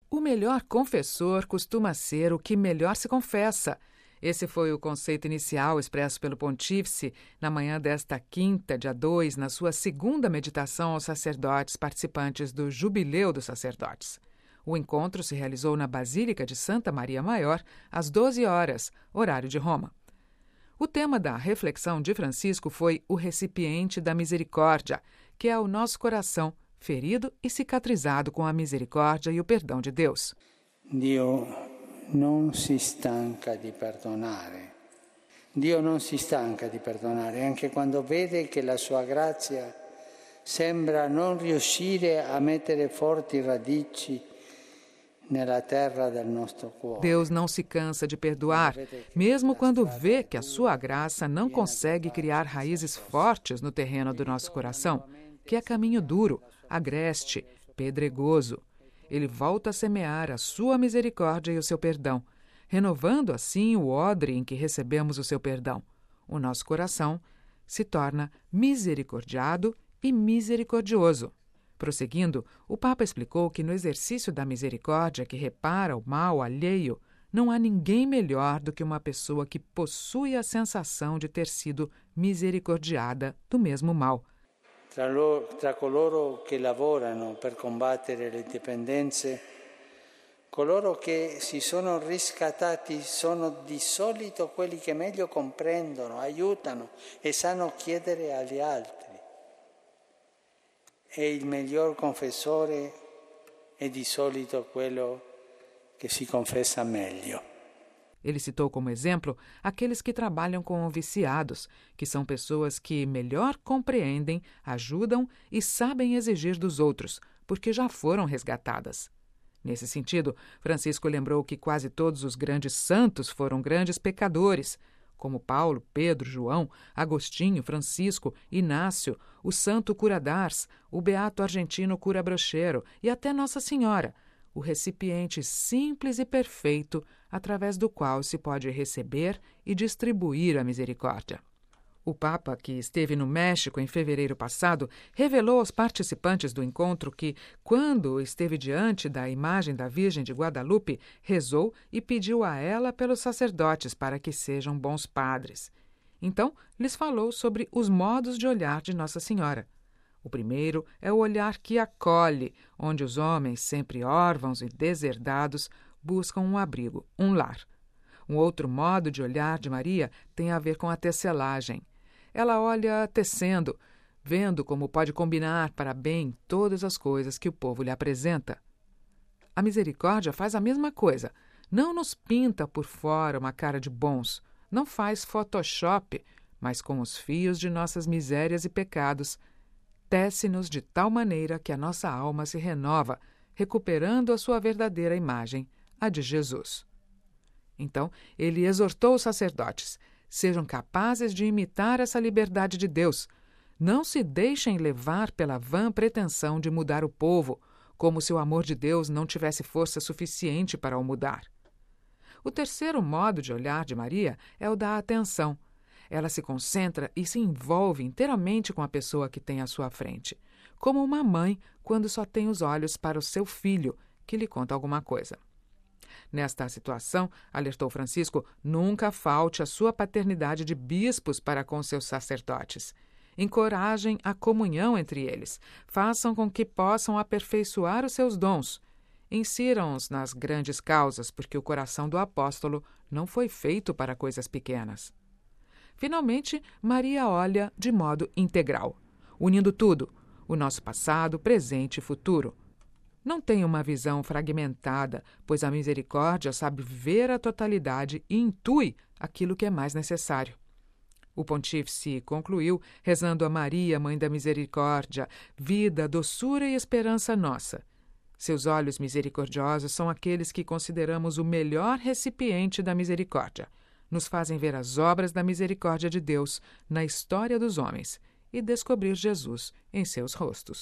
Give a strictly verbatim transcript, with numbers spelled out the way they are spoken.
O melhor confessor costuma ser o que melhor se confessa. Esse foi o conceito inicial expresso pelo Pontífice na manhã desta quinta, dia dois, na sua segunda meditação aos sacerdotes participantes do Jubileu dos Sacerdotes. O encontro se realizou na Basílica de Santa Maria Maior, às doze horas, horário de Roma. O tema da reflexão de Francisco foi o recipiente da misericórdia, que é o nosso coração, ferido e cicatrizado com a misericórdia e o perdão de Deus. Dio non si stanca di perdonare. Dio non si stanca di perdonare, anche quando vede che la sua grazia sembra non riuscire a mettere forti radici nella terra del nostro cuore. Deus não se cansa de perdoar, mesmo quando vê que a sua graça não consegue criar raízes fortes no terreno do nosso coração, que é caminho duro, agreste, pedregoso. Ele volta a semear a sua misericórdia e o seu perdão, renovando assim o odre em que recebemos o seu perdão. O nosso coração se torna misericordiado e misericordioso. Prosseguindo, o Papa explicou que no exercício da misericórdia que repara o mal alheio, não há ninguém melhor do que uma pessoa que possui a sensação de ter sido misericordiada do mesmo mal. Tra, lo, tra coloro che lavorano per combattere le dipendenze, coloro che si sono riscattati sono di solito quelli che meglio comprendono, aiutano e sanno chiedere agli altri. E il miglior confessore è di solito quello che si confessa meglio. Ele citou como exemplo aqueles que trabalham com viciados, que são pessoas que melhor compreendem, ajudam e sabem exigir dos outros, porque já foram resgatadas. Nesse sentido, Francisco lembrou que quase todos os grandes santos foram grandes pecadores, como Paulo, Pedro, João, Agostinho, Francisco, Inácio, o santo cura d'Ars, o beato argentino cura Brochero e até Nossa Senhora, o recipiente simples e perfeito através do qual se pode receber e distribuir a misericórdia. O Papa, que esteve no México em fevereiro passado, revelou aos participantes do encontro que, quando esteve diante da imagem da Virgem de Guadalupe, rezou e pediu a ela pelos sacerdotes para que sejam bons padres. Então, lhes falou sobre os modos de olhar de Nossa Senhora. O primeiro é o olhar que acolhe, onde os homens, sempre órfãos e deserdados, buscam um abrigo, um lar. Um outro modo de olhar de Maria tem a ver com a tecelagem. Ela olha tecendo, vendo como pode combinar para bem todas as coisas que o povo lhe apresenta. A misericórdia faz a mesma coisa. Não nos pinta por fora uma cara de bons, não faz Photoshop, mas com os fios de nossas misérias e pecados, tece-nos de tal maneira que a nossa alma se renova, recuperando a sua verdadeira imagem, a de Jesus. Então, ele exortou os sacerdotes: sejam capazes de imitar essa liberdade de Deus. Não se deixem levar pela vã pretensão de mudar o povo, como se o amor de Deus não tivesse força suficiente para o mudar. O terceiro modo de olhar de Maria é o da atenção. Ela se concentra e se envolve inteiramente com a pessoa que tem à sua frente, como uma mãe quando só tem os olhos para o seu filho, que lhe conta alguma coisa. Nesta situação, alertou Francisco, nunca falte a sua paternidade de bispos para com seus sacerdotes. Encorajem a comunhão entre eles, façam com que possam aperfeiçoar os seus dons. Insiram-os nas grandes causas, porque o coração do apóstolo não foi feito para coisas pequenas. Finalmente, Maria olha de modo integral, unindo tudo, o nosso passado, presente e futuro. Não tem uma visão fragmentada, pois a misericórdia sabe ver a totalidade e intui aquilo que é mais necessário. O pontífice concluiu rezando a Maria, Mãe da Misericórdia, vida, doçura e esperança nossa. Seus olhos misericordiosos são aqueles que consideramos o melhor recipiente da misericórdia. Nos fazem ver as obras da misericórdia de Deus na história dos homens e descobrir Jesus em seus rostos.